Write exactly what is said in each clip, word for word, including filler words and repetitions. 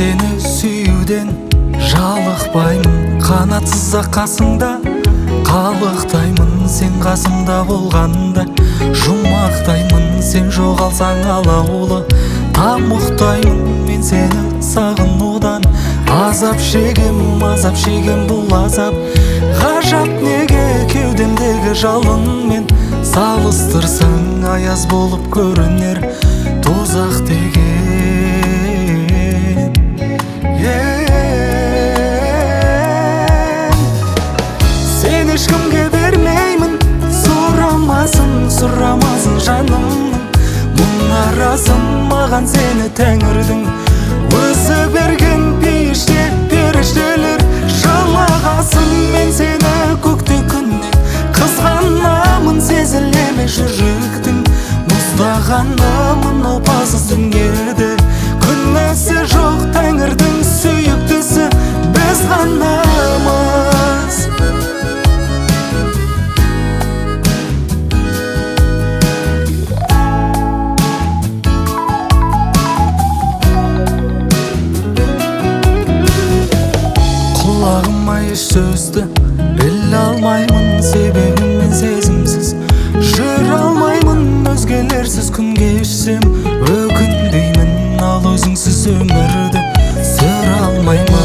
сені сүюден жалықпаймын, қанатсыз ақ қасыңда қалықтаймын. Сен қасымда болғанда жұмақтаймын, сен жоғалсаң алаулы тамұқтаймын. Мен сені сағынудан азап шегем, азап шегем, бұл азап ғажап неге? Кеудемдегі жалынмен салыстырсаң аяз болып көрінер тозақ деген. Сен ешкімге бермеймін, сұрамасын, сұрамасын жанымның мұнарасын. Маған сені тәңірдің өзі берген, пейіште періштелер жалағасын. Мен сені көкте күннен қызғанамын, сезілеме жүректің мұздағанымын. Опасыз дүниеде күнәсі жоқ, тәңірдің сүйіктісі біз ғанамыз. Құлағыма еш сөзді біле алмаймын, себебі мен сезімсіз жүре алмаймын. Өзгелерсіз күн кешсем өкінбеймін, ал өзіңсіз өмірді сүре алмаймын.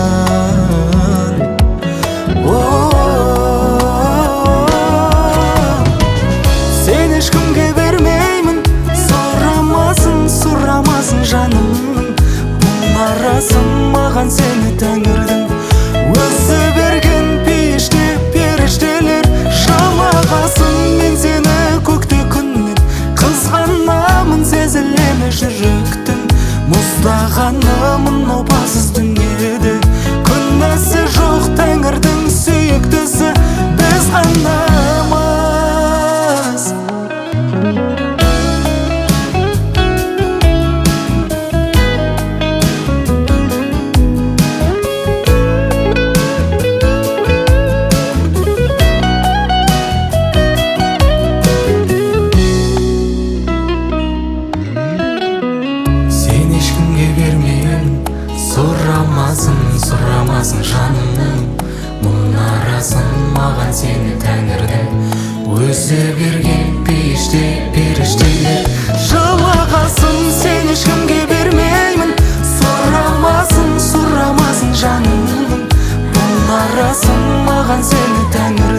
Сен ешкімге бермеймін, сұрамасын, сұрамасын жанымның мұнарасын. Маған сені тәңірдің өзі берген, пейіште періштелер жалағасын. Мен сені көкте күннен қызғанамын, сезілеме жүректің мұздағанымын. Опасыз дүниеде күнәсі жоқ, тәңірдің сүйіктісі біз ғанамыз. Сұрамасын, сұрамасын жанымның мұнарасын. Маған сені тәңірдің өзі берген, пейіште періштелер жалағасын. Сен ешкімге бермеймін, сұрамасын, сұрамасын жанымның мұнарасын. Маған сені тәңір